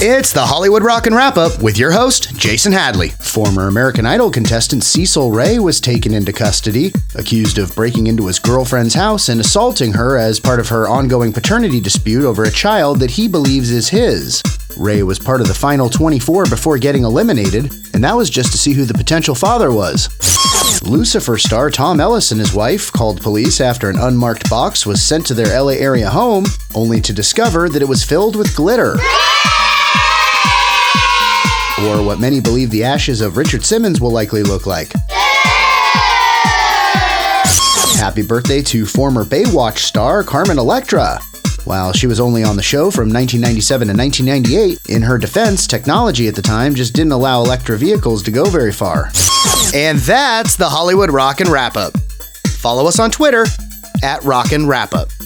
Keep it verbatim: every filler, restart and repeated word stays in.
It's the Hollywood Rockin' Wrap-Up with your host, Jason Hadley. Former American Idol contestant Cecil Ray was taken into custody, accused of breaking into his girlfriend's house and assaulting her as part of her ongoing paternity dispute over a child that he believes is his. Ray was part of the final twenty-four before getting eliminated, and that was just to see who the potential father was. Lucifer star Tom Ellis and his wife called police after an unmarked box was sent to their L A area home, only to discover that it was filled with glitter. Or what many believe the ashes of Richard Simmons will likely look like. Happy birthday to former Baywatch star Carmen Electra. While she was only on the show from nineteen ninety-seven to nineteen ninety-eight, in her defense, technology at the time just didn't allow Electra vehicles to go very far. And that's the Hollywood Rockin' Wrap-Up. Follow us on Twitter at Rockin' Wrap-Up.